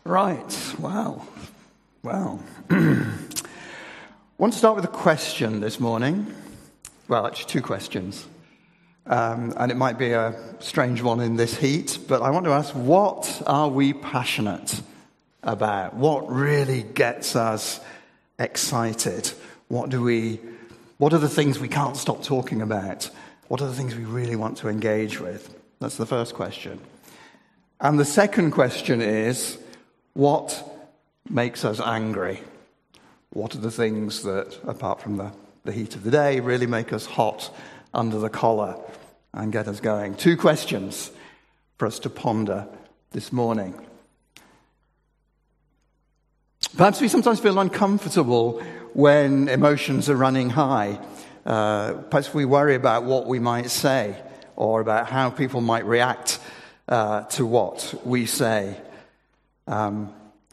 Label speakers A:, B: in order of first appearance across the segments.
A: Right, well. I want to start with a question this morning. Well, actually two questions. And it might be a strange one in this heat, but I want to ask, what are we passionate about? What really gets us excited? What are the things we can't stop talking about? What are the things we really want to engage with? That's the first question. And the second question is, what makes us angry? What are the things that, apart from the heat of the day, really make us hot under the collar and get us going? Two questions for us to ponder this morning. Perhaps we sometimes feel uncomfortable when emotions are running high. Perhaps we worry about what we might say or about how people might react to what we say. And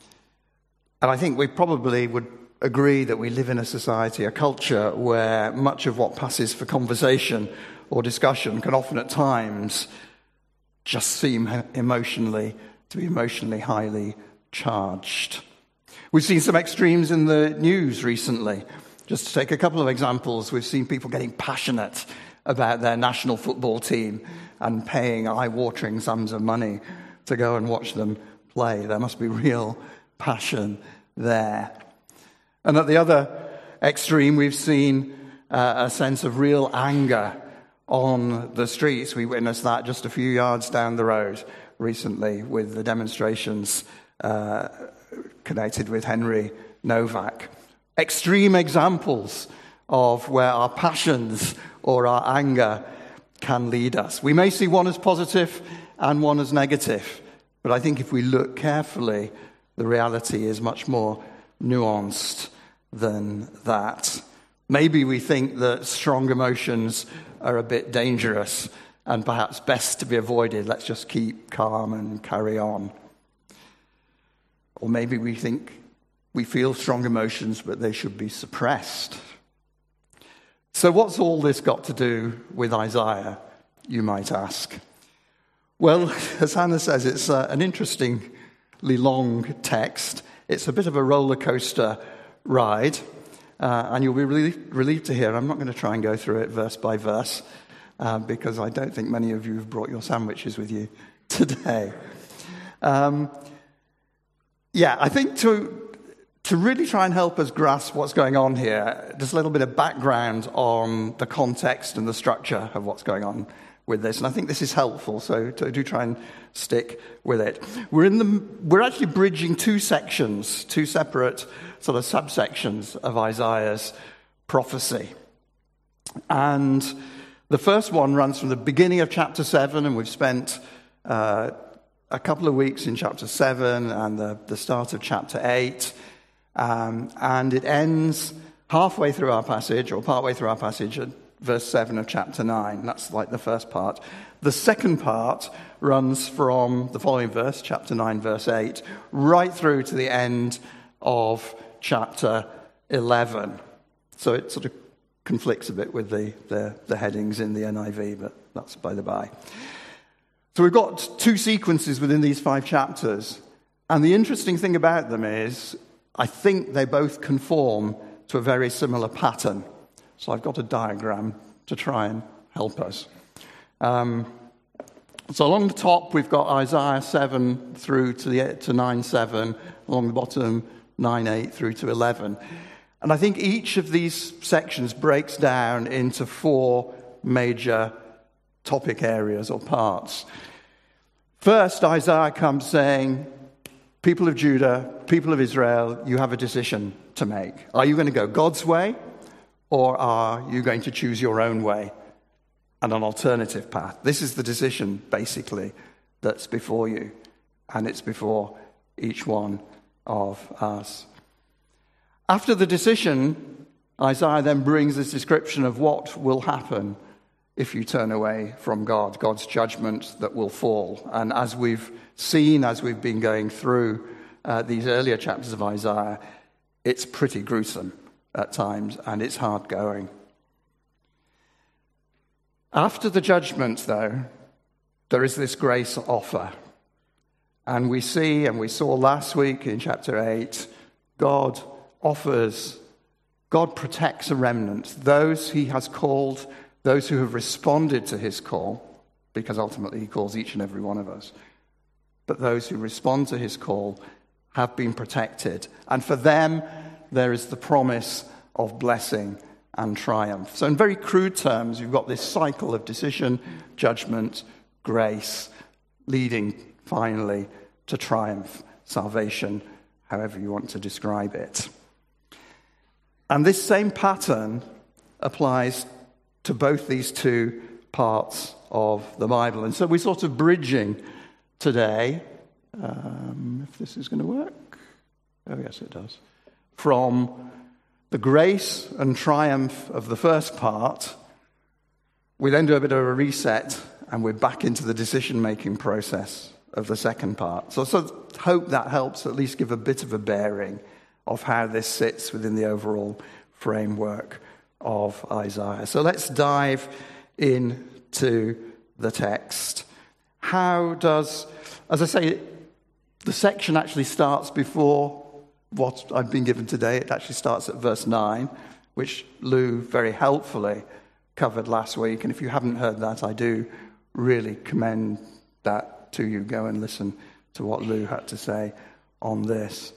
A: I think we probably would agree that we live in a society, a culture, where much of what passes for conversation or discussion can often at times just seem to be emotionally highly charged. We've seen some extremes in the news recently. Just to take a couple of examples, we've seen people getting passionate about their national football team and paying eye-watering sums of money to go and watch them play. There must be real passion there. And at the other extreme, we've seen a sense of real anger on the streets. We witnessed that just a few yards down the road recently with the demonstrations connected with Henry Novak. Extreme examples of where our passions or our anger can lead us. We may see one as positive and one as negative, but I think if we look carefully, the reality is much more nuanced than that. Maybe we think that strong emotions are a bit dangerous and perhaps best to be avoided. Let's just keep calm and carry on. Or maybe we think we feel strong emotions, but they should be suppressed. So what's all this got to do with Isaiah, you might ask? Well, as Hannah says, it's an interestingly long text. It's a bit of a roller coaster ride, and you'll be really relieved to hear I'm not going to try and go through it verse by verse, because I don't think many of you have brought your sandwiches with you today. I think to really try and help us grasp what's going on here, just a little bit of background on the context and the structure of what's going on with this. And I think this is helpful, so do try and stick with it. We're actually bridging two sections, two separate sort of subsections of Isaiah's prophecy. And the first one runs from the beginning of chapter 7, and we've spent a couple of weeks in chapter 7 and the start of chapter 8. And it ends halfway through our passage, or partway through our passage, at verse 7 of chapter 9. That's like the first part. The second part runs from the following verse, chapter 9, verse 8, right through to the end of chapter 11. So it sort of conflicts a bit with the headings in the NIV, but that's by the by. So we've got two sequences within these 5 chapters, and the interesting thing about them is I think they both conform to a very similar pattern. So I've got a diagram to try and help us. So along the top, we've got Isaiah 7 through to 9:7. Along the bottom, 9:8 through to 11. And I think each of these sections breaks down into 4 major topic areas or parts. First, Isaiah comes saying, people of Judah, people of Israel, you have a decision to make. Are you going to go God's way, or are you going to choose your own way and an alternative path? This is the decision, basically, that's before you, and it's before each one of us. After the decision, Isaiah then brings this description of what will happen if you turn away from God, God's judgment that will fall. And as we've seen, as we've been going through these earlier chapters of Isaiah, it's pretty gruesome at times, and it's hard going. After the judgment, though, there is this grace offer. And we see, and we saw last week in chapter 8, God protects a remnant, those he has called, those who have responded to his call, because ultimately he calls each and every one of us. But those who respond to his call have been protected. And for them, there is the promise of blessing and triumph. So in very crude terms, you've got this cycle of decision, judgment, grace, leading finally to triumph, salvation, however you want to describe it. And this same pattern applies to both these two parts of the Bible. And so we're sort of bridging today, if this is going to work. Oh, yes, it does. From the grace and triumph of the first part, we then do a bit of a reset and we're back into the decision-making process of the second part. So I hope that helps at least give a bit of a bearing of how this sits within the overall framework of Isaiah. So let's dive into the text. How does, as I say, the section actually starts before what I've been given today. It actually starts at verse 9, which Lou very helpfully covered last week. And if you haven't heard that, I do really commend that to you. Go and listen to what Lou had to say on this.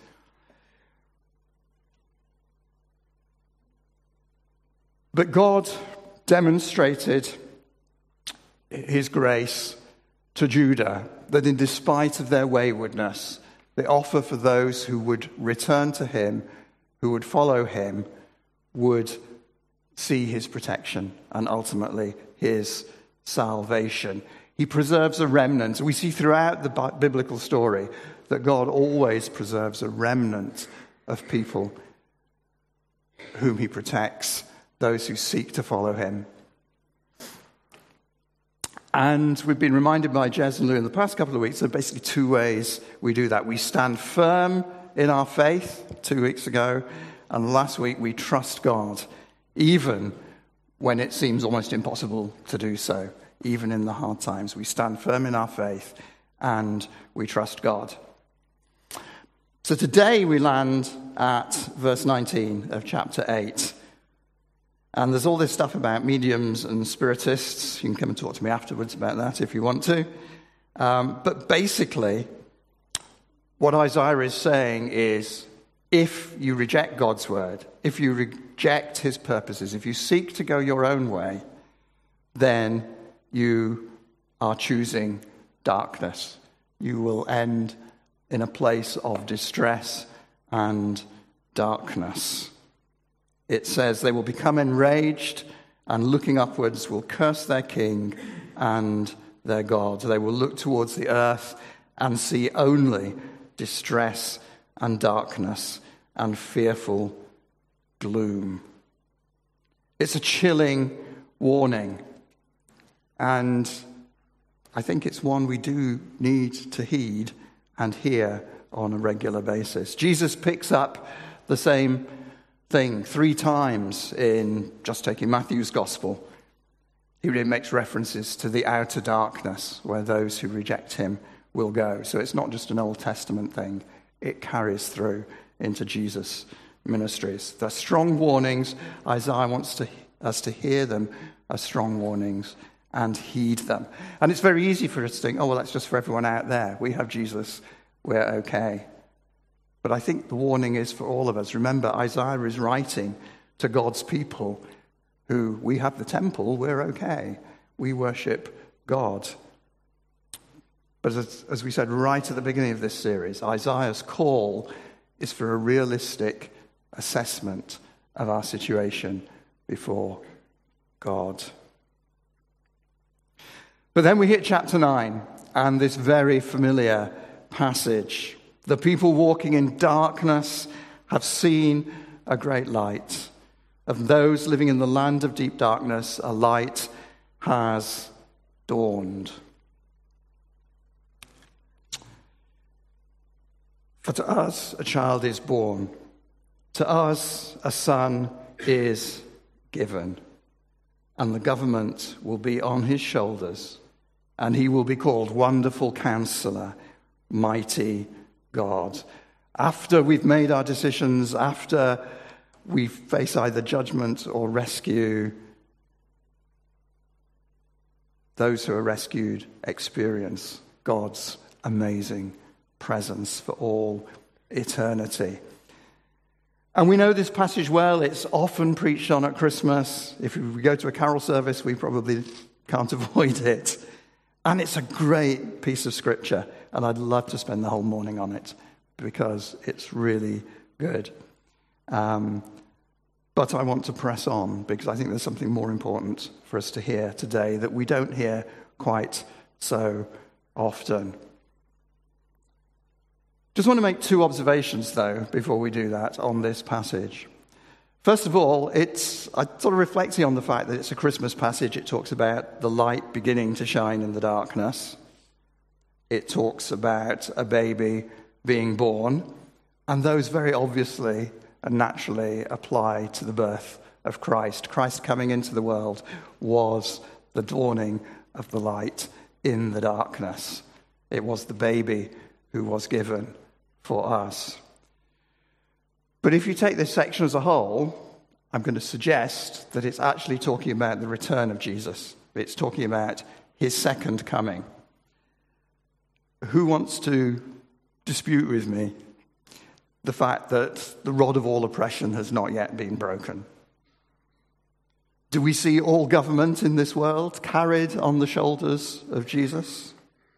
A: But God demonstrated his grace to Judah, that in despite of their waywardness, the offer for those who would return to him, who would follow him, would see his protection and ultimately his salvation. He preserves a remnant. We see throughout the biblical story that God always preserves a remnant of people whom he protects, those who seek to follow him. And we've been reminded by Jez and Lou in the past couple of weeks, there are basically two ways we do that. We stand firm in our faith 2 weeks ago, and last week we trust God, even when it seems almost impossible to do so. Even in the hard times, we stand firm in our faith and we trust God. So today we land at verse 19 of chapter 8. And there's all this stuff about mediums and spiritists. You can come and talk to me afterwards about that if you want to. But basically, what Isaiah is saying is, if you reject God's word, if you reject his purposes, if you seek to go your own way, then you are choosing darkness. You will end in a place of distress and darkness. It says they will become enraged and looking upwards will curse their king and their God. They will look towards the earth and see only distress and darkness and fearful gloom. It's a chilling warning. And I think it's one we do need to heed and hear on a regular basis. Jesus picks up the same thing 3 times in, just taking Matthew's gospel. He really makes references to the outer darkness where those who reject him will go. So it's not just an Old Testament thing. It carries through into Jesus' ministries. They're strong warnings. Isaiah wants us to hear them as strong warnings and heed them. And it's very easy for us to think, oh, well, that's just for everyone out there. We have Jesus. We're okay. But I think the warning is for all of us. Remember, Isaiah is writing to God's people who, we have the temple, we're okay. We worship God. But as we said right at the beginning of this series, Isaiah's call is for a realistic assessment of our situation before God. But then we hit chapter 9 and this very familiar passage. The people walking in darkness have seen a great light. Of those living in the land of deep darkness, a light has dawned. For to us a child is born, to us a son is given, and the government will be on his shoulders, and he will be called Wonderful Counselor, mighty God. After we've made our decisions, after we face either judgment or rescue, those who are rescued experience God's amazing presence for all eternity. And we know this passage well. It's often preached on at Christmas. If we go to a carol service, we probably can't avoid it. And it's a great piece of scripture, and I'd love to spend the whole morning on it because it's really good. But I want to press on because I think there's something more important for us to hear today that we don't hear quite so often. Just want to make two observations, though, before we do that on this passage. First of all, I'm sort of reflecting on the fact that it's a Christmas passage. It talks about the light beginning to shine in the darkness. It talks about a baby being born, and those very obviously and naturally apply to the birth of Christ. Christ coming into the world was the dawning of the light in the darkness. It was the baby who was given for us. But if you take this section as a whole, I'm going to suggest that it's actually talking about the return of Jesus. It's talking about his second coming. Who wants to dispute with me the fact that the rod of all oppression has not yet been broken? Do we see all government in this world carried on the shoulders of Jesus?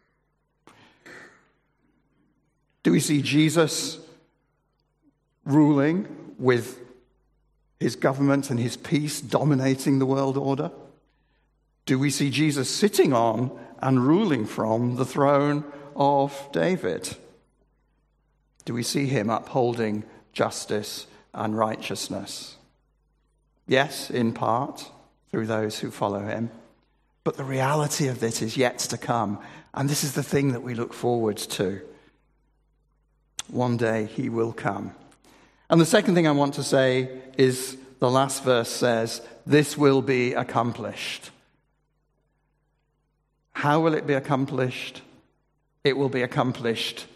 A: Do we see Jesus ruling with his government and his peace dominating the world order? Do we see Jesus sitting on and ruling from the throne of David? Do we see him upholding justice and righteousness? Yes, in part, through those who follow him. But the reality of this is yet to come. And this is the thing that we look forward to. One day he will come. And the second thing I want to say is the last verse says, this will be accomplished. How will it be accomplished? It will be accomplished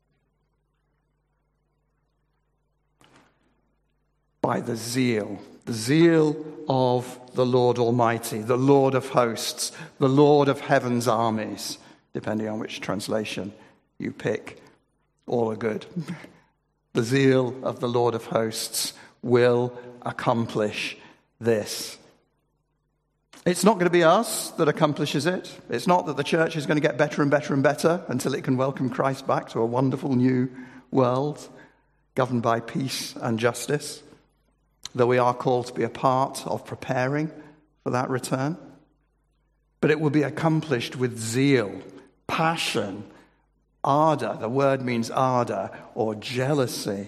A: by the zeal of the Lord Almighty, the Lord of hosts, the Lord of heaven's armies, depending on which translation you pick. All are good. The zeal of the Lord of hosts will accomplish this. It's not going to be us that accomplishes it. It's not that the church is going to get better and better and better until it can welcome Christ back to a wonderful new world governed by peace and justice, though we are called to be a part of preparing for that return. But it will be accomplished with zeal, passion, ardor. The word means ardor or jealousy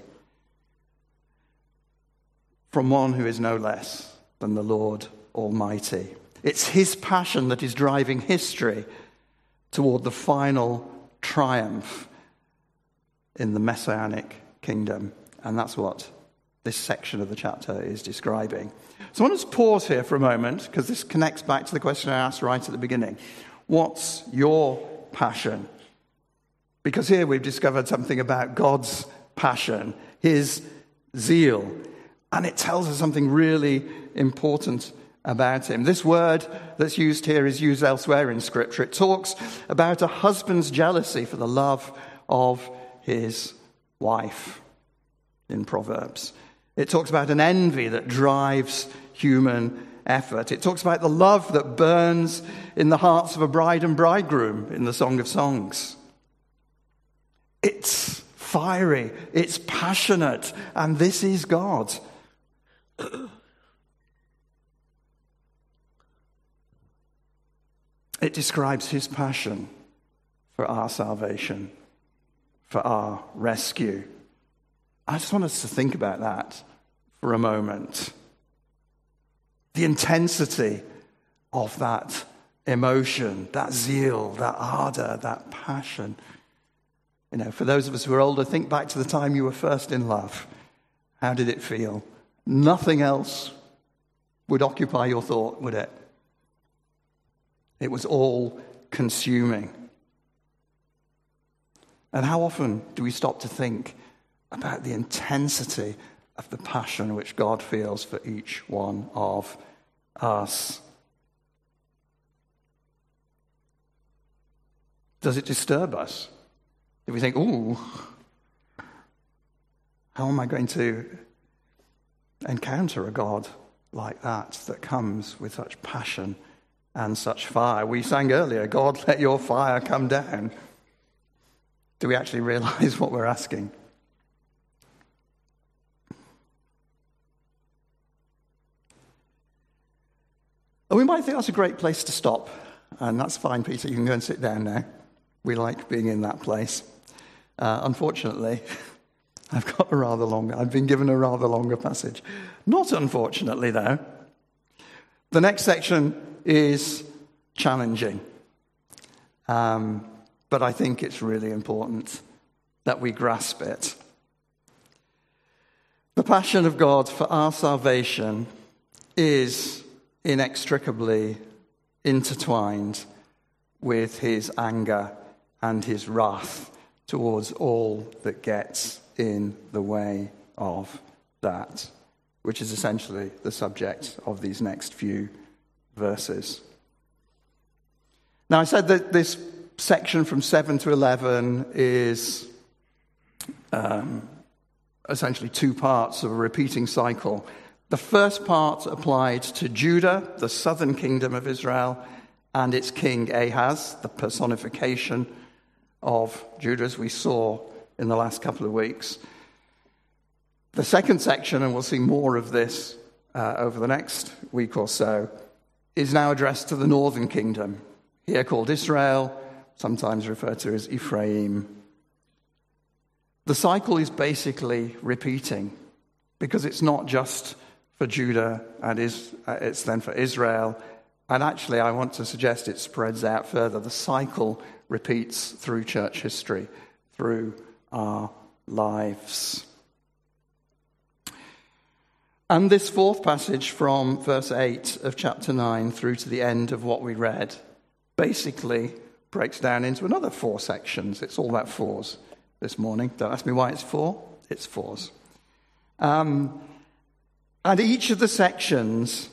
A: from one who is no less than the Lord Almighty. It's his passion that is driving history toward the final triumph in the messianic kingdom. And that's what this section of the chapter is describing. So I want to pause here for a moment because this connects back to the question I asked right at the beginning. What's your passion? Because here we've discovered something about God's passion, his zeal, and it tells us something really important about him. This word that's used here is used elsewhere in Scripture. It talks about a husband's jealousy for the love of his wife in Proverbs. It talks about an envy that drives human effort. It talks about the love that burns in the hearts of a bride and bridegroom in the Song of Songs. It's fiery, it's passionate, and this is God. It describes his passion for our salvation, for our rescue. I just want us to think about that for a moment. The intensity of that emotion, that zeal, that ardor, that passion. You know, for those of us who are older, think back to the time you were first in love. How did it feel? Nothing else would occupy your thought, would it? It was all consuming. And how often do we stop to think about the intensity of the passion which God feels for each one of us? Does it disturb us? Do we think, ooh, how am I going to encounter a God like that comes with such passion and such fire? We sang earlier, God, let your fire come down. Do we actually realize what we're asking? And we might think that's a great place to stop. And that's fine, Peter. You can go and sit down now. We like being in that place. Unfortunately, I've been given a rather longer passage. Not unfortunately, though. The next section is challenging. But I think it's really important that we grasp it. The passion of God for our salvation is inextricably intertwined with his anger and his wrath towards all that gets in the way of that, which is essentially the subject of these next few verses. Now, I said that this section from 7 to 11 is essentially two parts of a repeating cycle. The first part applied to Judah, the southern kingdom of Israel, and its king Ahaz, the personification of Judah, as we saw in the last couple of weeks. The second section, and we'll see more of this over the next week or so, is now addressed to the northern kingdom, here called Israel, sometimes referred to as Ephraim. The cycle is basically repeating, because it's not just for Judah, and it's then for Israel. And actually, I want to suggest it spreads out further. The cycle repeats through church history, through our lives. And this fourth passage from verse 8 of chapter 9 through to the end of what we read basically breaks down into another four sections. It's all about fours this morning. Don't ask me why it's four. It's fours. And each of the sections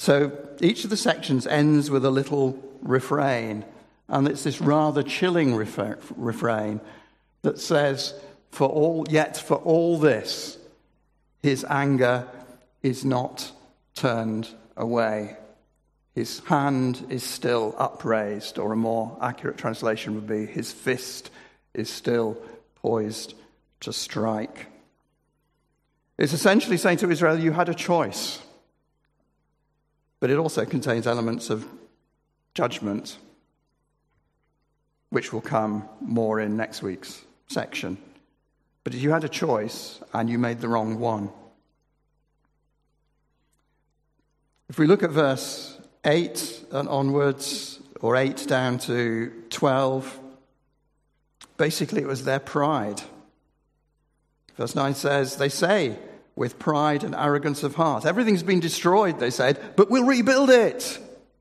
A: ends with a little refrain. And it's this rather chilling refrain that says, for all this, his anger is not turned away. His hand is still upraised, or a more accurate translation would be, his fist is still poised to strike. It's essentially saying to Israel, you had a choice. But it also contains elements of judgment, which will come more in next week's section. But you had a choice, and you made the wrong one. If we look at verse 8 and onwards, or 8 down to 12, basically it was their pride. Verse 9 says, they say, with pride and arrogance of heart, everything's been destroyed, they said, but we'll rebuild it.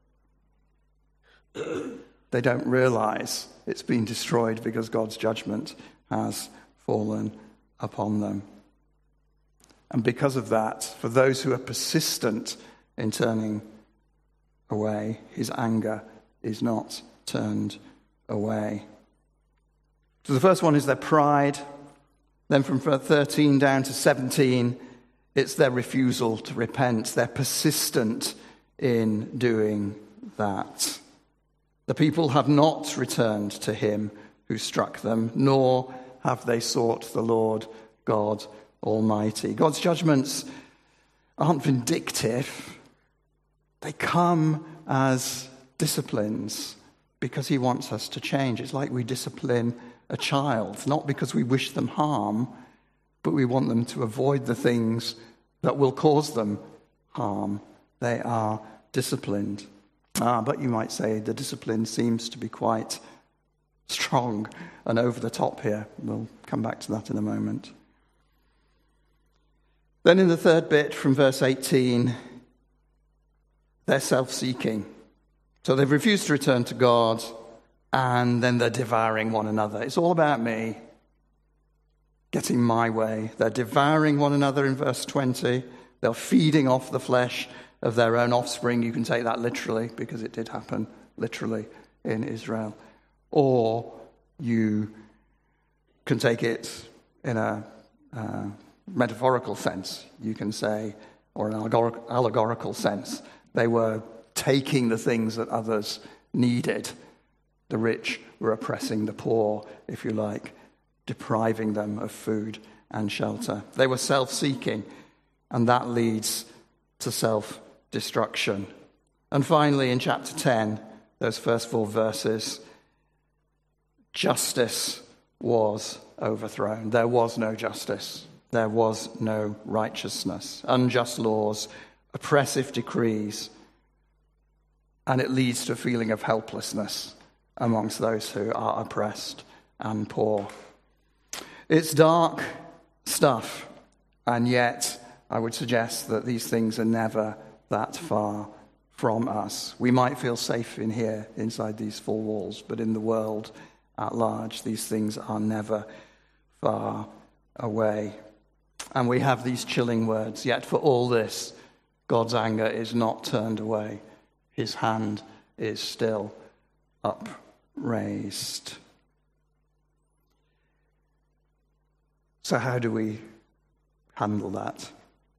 A: They don't realize it's been destroyed because God's judgment has fallen upon them. And because of that, for those who are persistent in turning away, his anger is not turned away. So the first one is their pride. Then from 13 down to 17, it's their refusal to repent. They're persistent in doing that. The people have not returned to him who struck them, nor have they sought the Lord God Almighty. God's judgments aren't vindictive. They come as disciplines because he wants us to change. It's like we discipline a child, not because we wish them harm, but we want them to avoid the things that will cause them harm. They are disciplined. But you might say the discipline seems to be quite strong and over the top here. We'll come back to that in a moment. Then in the third bit from verse 18, they're self-seeking. So they've refused to return to God, and then they're devouring one another. It's all about me. getting my way. They're devouring one another in verse 20. They're feeding off the flesh of their own offspring. You can take that literally because it did happen literally in Israel. Or you can take it in a metaphorical sense. You can say, or an allegorical sense, they were taking the things that others needed. The rich were oppressing the poor, if you like, depriving them of food and shelter. They were self-seeking, and that leads to self-destruction. And finally, in chapter 10, those first 4 verses, justice was overthrown. There was no justice. There was no righteousness. Unjust laws, oppressive decrees, and it leads to a feeling of helplessness amongst those who are oppressed and poor. It's dark stuff, and yet I would suggest that these things are never that far from us. We might feel safe in here, inside these 4 walls, but in the world at large, these things are never far away. And we have these chilling words, yet for all this, God's anger is not turned away. His hand is still upraised. So how do we handle that?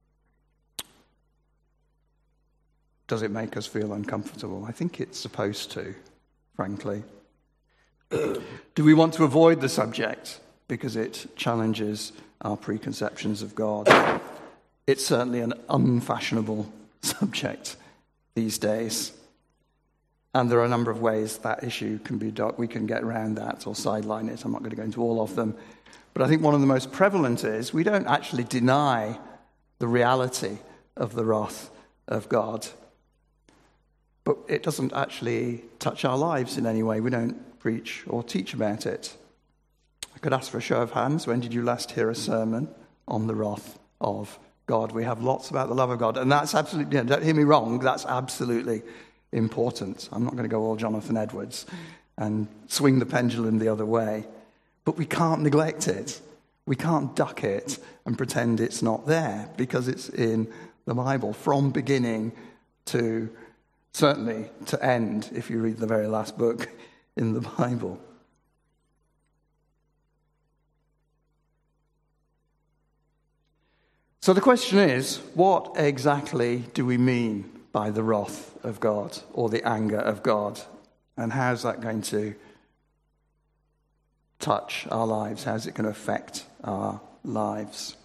A: Does it make us feel uncomfortable? I think it's supposed to, frankly. Do we want to avoid the subject because it challenges our preconceptions of God? It's certainly an unfashionable subject these days. And there are a number of ways that issue can be dealt. We can get around that or sideline it. I'm not going to go into all of them. But I think one of the most prevalent is we don't actually deny the reality of the wrath of God. But it doesn't actually touch our lives in any way. We don't preach or teach about it. I could ask for a show of hands. When did you last hear a sermon on the wrath of God? We have lots about the love of God. And that's absolutely, don't hear me wrong, that's absolutely important. I'm not going to go all Jonathan Edwards and swing the pendulum the other way. But we can't neglect it. We can't duck it and pretend it's not there because it's in the Bible from beginning to certainly to end, if you read the very last book in the Bible. So the question is, what exactly do we mean by the wrath of God or the anger of God? And how's that going to touch our lives? How's it going to affect our lives?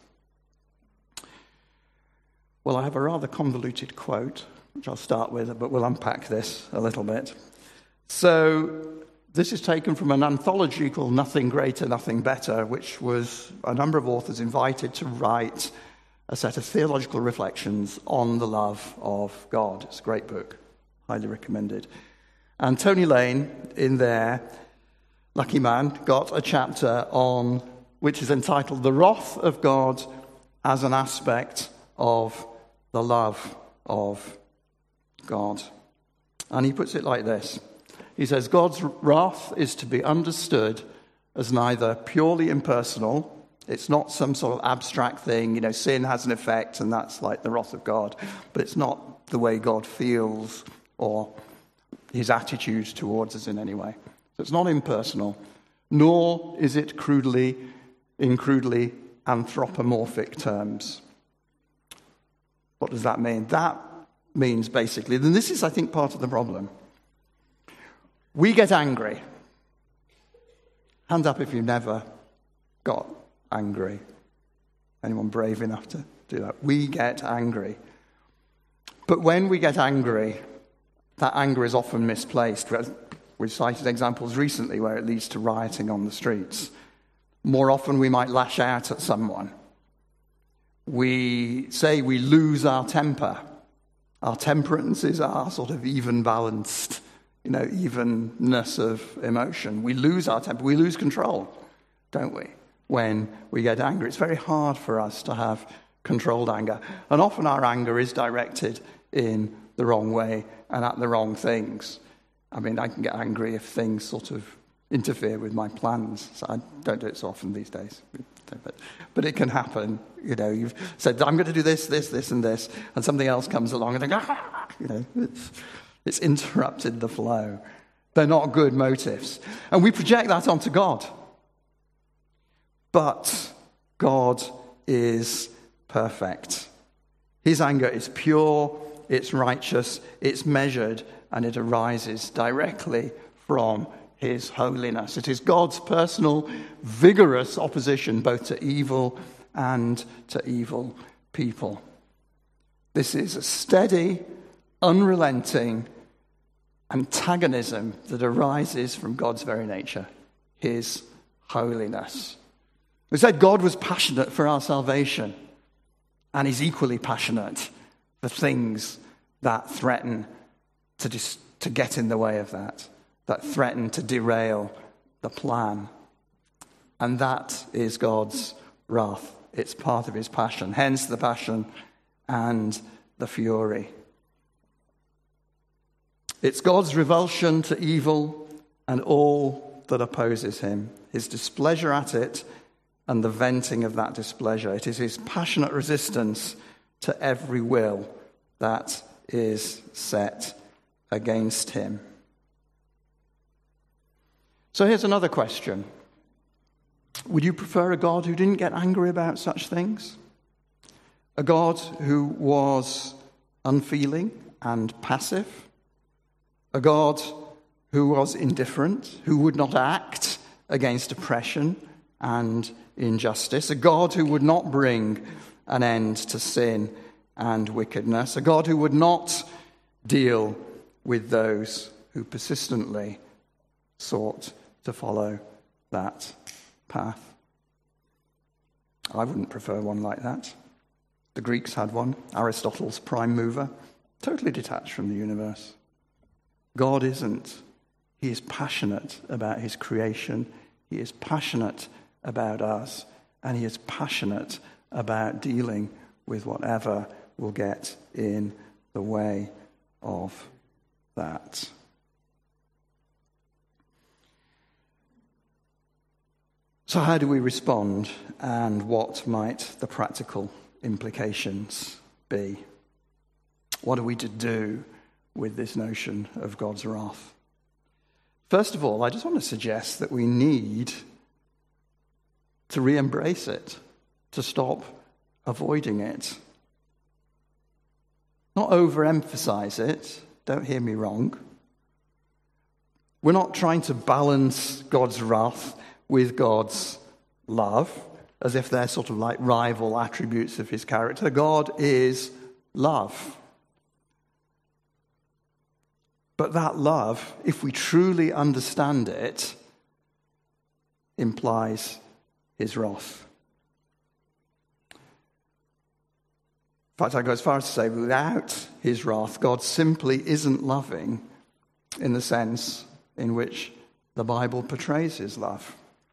A: Well, I have a rather convoluted quote, which I'll start with, but we'll unpack this a little bit. So this is taken from an anthology called Nothing Greater, Nothing Better, which was a number of authors invited to write a set of theological reflections on the love of God. It's a great book, highly recommended. And Tony Lane, in there, lucky man, got a chapter on which is entitled The Wrath of God as an Aspect of the Love of God. And he puts it like this. He says, God's wrath is to be understood as neither purely impersonal. It's not some sort of abstract thing. Sin has an effect and that's like the wrath of God. But it's not the way God feels or his attitude towards us in any way. So it's not impersonal, nor is it in crudely anthropomorphic terms. What does that mean? That means basically, and this is, I think, part of the problem. We get angry. Hand up if you've never got angry. Anyone brave enough to do that? We get angry. But when we get angry, that anger is often misplaced. We've cited examples recently where it leads to rioting on the streets. More often we might lash out at someone. We say we lose our temper. Our temperance is our sort of even-balanced, evenness of emotion. We lose our temper. We lose control, don't we, when we get angry? It's very hard for us to have controlled anger. And often our anger is directed in the wrong way and at the wrong things. I mean, I can get angry if things sort of interfere with my plans. So I don't do it so often these days. But it can happen. You've said, I'm going to do this, this, this, and this, and something else comes along and it's interrupted the flow. They're not good motives. And we project that onto God. But God is perfect. His anger is pure, it's righteous, it's measured, and it arises directly from his holiness. It is God's personal, vigorous opposition both to evil and to evil people. This is a steady, unrelenting antagonism that arises from God's very nature, his holiness. We said God was passionate for our salvation, and he's equally passionate for things that threaten to get in the way of that threaten to derail the plan. And that is God's wrath. It's part of his passion, hence the passion and the fury. It's God's revulsion to evil and all that opposes him, his displeasure at it and the venting of that displeasure. It is his passionate resistance to every will that is set against him. So here's another question. Would you prefer a God who didn't get angry about such things? A God who was unfeeling and passive? A God who was indifferent, who would not act against oppression and injustice? A God who would not bring an end to sin and wickedness? A God who would not deal with those who persistently sought to follow that path? I wouldn't prefer one like that. The Greeks had one, Aristotle's prime mover, totally detached from the universe. God isn't. He is passionate about his creation. He is passionate about us. And he is passionate about dealing with whatever will get in the way of that. So how do we respond, and what might the practical implications be? What are we to do with this notion of God's wrath? First of all, I just want to suggest that we need to re-embrace it, to stop avoiding it. Not overemphasize it, don't hear me wrong. We're not trying to balance God's wrath with God's love, as if they're sort of like rival attributes of his character. God is love. But that love, if we truly understand it, implies his wrath. In fact, I go as far as to say, without his wrath, God simply isn't loving in the sense in which the Bible portrays his love.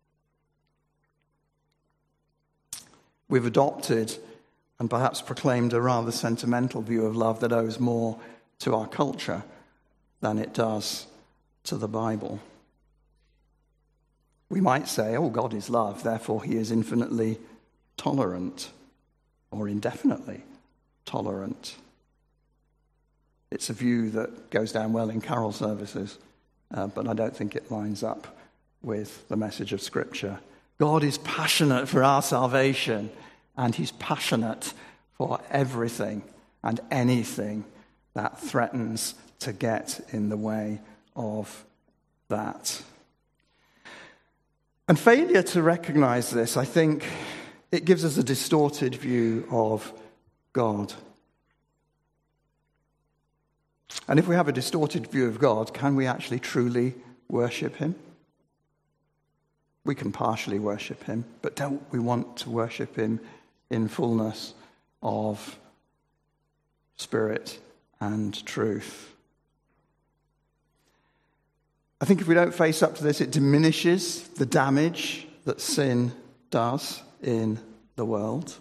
A: We've adopted and perhaps proclaimed a rather sentimental view of love that owes more to our culture than it does to the Bible. We might say, oh, God is love, therefore he is infinitely tolerant or indefinitely tolerant. It's a view that goes down well in carol services, but I don't think it lines up with the message of Scripture. God is passionate for our salvation, and he's passionate for everything and anything that threatens to get in the way of that. And failure to recognize this, I think, it gives us a distorted view of God. And if we have a distorted view of God, can we actually truly worship him? We can partially worship him, but don't we want to worship him in fullness of spirit and truth? I think if we don't face up to this, it diminishes the damage that sin does in the world.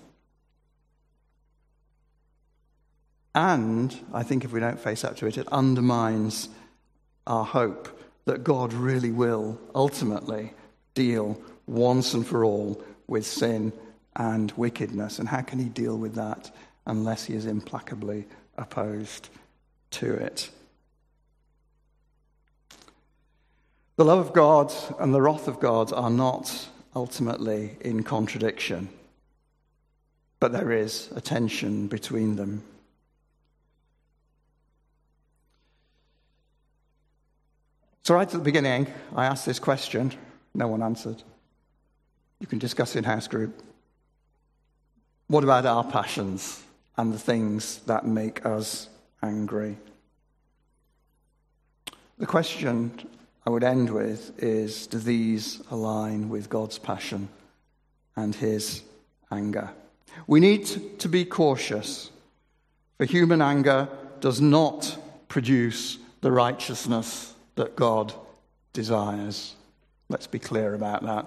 A: And I think if we don't face up to it, it undermines our hope that God really will ultimately deal once and for all with sin and wickedness. And how can he deal with that unless he is implacably opposed to it? The love of God and the wrath of God are not ultimately in contradiction, but there is a tension between them. So right at the beginning, I asked this question. No one answered. You can discuss in house group. What about our passions and the things that make us angry? The question I would end with is, do these align with God's passion and his anger? We need to be cautious, for human anger does not produce the righteousness that God desires. Let's be clear about that.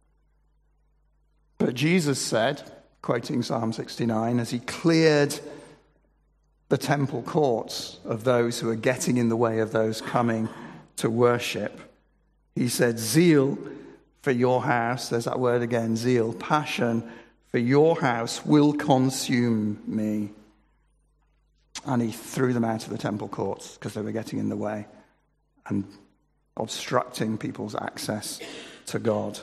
A: But Jesus said, quoting Psalm 69, as he cleared the temple courts of those who are getting in the way of those coming to worship, he said, zeal for your house, there's that word again, zeal, passion for your house will consume me. And he threw them out of the temple courts because they were getting in the way and obstructing people's access to God.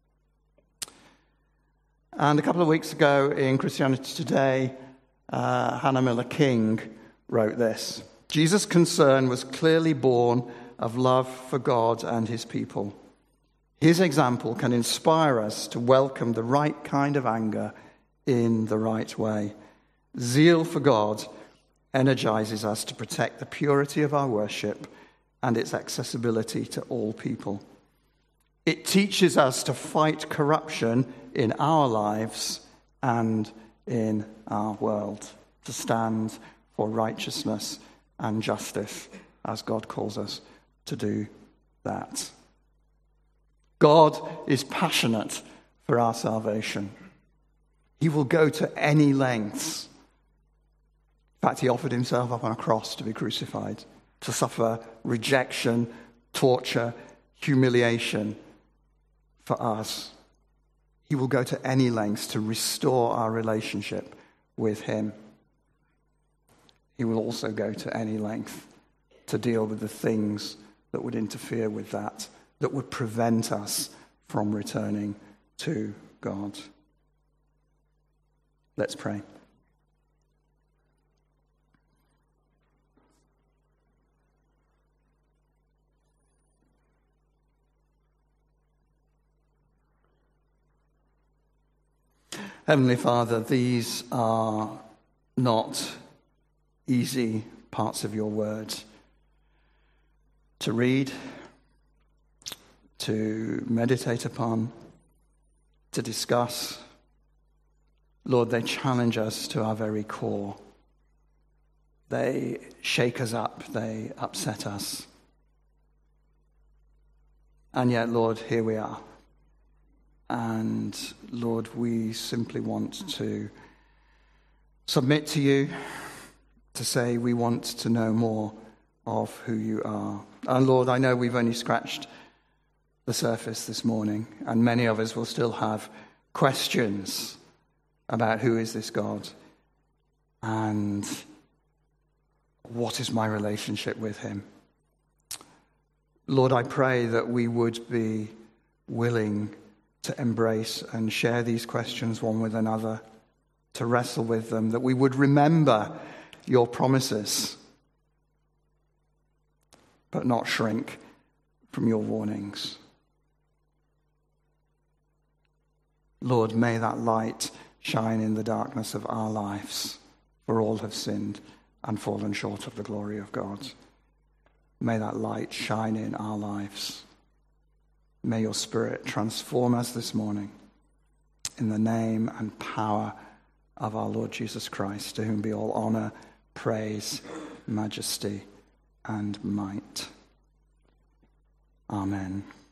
A: And a couple of weeks ago in Christianity Today, Hannah Miller King wrote this: Jesus' concern was clearly born of love for God and his people. His example can inspire us to welcome the right kind of anger in the right way. Zeal for God energizes us to protect the purity of our worship and its accessibility to all people. It teaches us to fight corruption in our lives and in our world, to stand for righteousness and justice as God calls us to do that. God is passionate for our salvation. He will go to any lengths. In fact, he offered himself up on a cross to be crucified, to suffer rejection, torture, humiliation for us. He will go to any lengths to restore our relationship with him. He will also go to any length to deal with the things that would interfere with that would prevent us from returning to God. Let's pray. Heavenly Father, these are not easy parts of your word to read, to meditate upon, to discuss. Lord, they challenge us to our very core. They shake us up. They upset us. And yet, Lord, here we are. And Lord, we simply want to submit to you, to say we want to know more of who you are. And Lord, I know we've only scratched the surface this morning, and many of us will still have questions about who is this God and what is my relationship with him. Lord, I pray that we would be willing to embrace and share these questions one with another, to wrestle with them, that we would remember your promises, but not shrink from your warnings. Lord, may that light shine in the darkness of our lives, for all have sinned and fallen short of the glory of God. May that light shine in our lives. May your Spirit transform us this morning in the name and power of our Lord Jesus Christ, to whom be all honor, praise, majesty, and might. Amen.